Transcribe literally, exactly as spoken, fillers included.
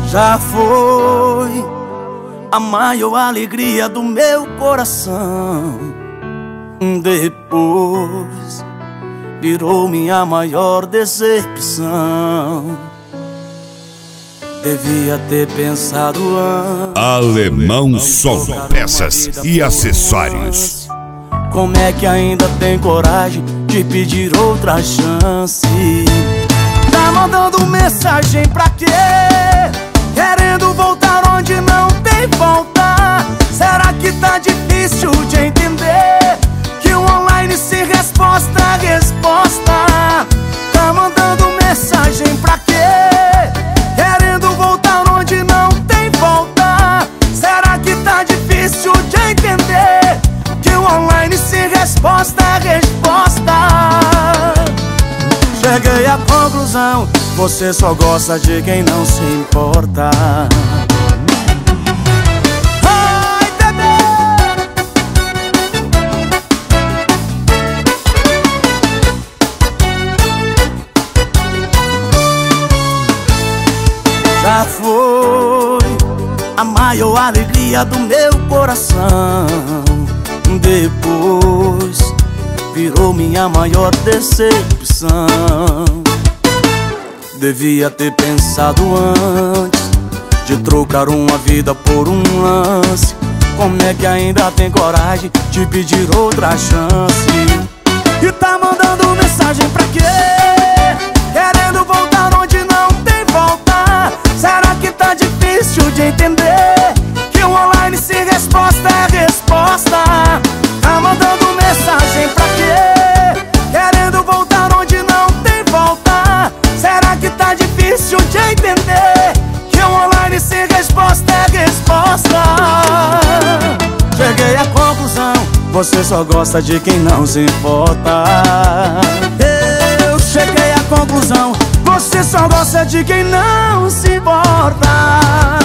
Já foi a maior alegria do meu coração. Depois virou minha maior decepção. Devia ter pensado antes. Alemão Som, peças e acessórios. Como é que ainda tem coragem de pedir outra chance? Tá mandando mensagem pra quê? Querendo voltar onde não tem volta. Será que tá difícil de entender que o online sem resposta é resposta? Tá mandando mensagem pra quê? Querendo voltar onde não tem volta. Será que tá difícil de entender que o online sem resposta é resposta? Cheguei à conclusão, você só gosta de quem não se importa. Ai, bebê! Já foi a maior alegria do meu coração. Depois virou minha maior decepção. Devia ter pensado antes de trocar uma vida por um lance. Como é que ainda tem coragem de pedir outra chance? E tá mandando mensagem pra quê? Querendo voltar onde não tem volta. Será que tá difícil de entender que o online sem resposta é resposta? Tá mandando mensagem pra quê? Querendo voltar onde não tem volta. Será que tá difícil de entender que o online sem resposta é resposta? Cheguei à conclusão, você só gosta de quem não se importa. Eu cheguei à conclusão, você só gosta de quem não se importa.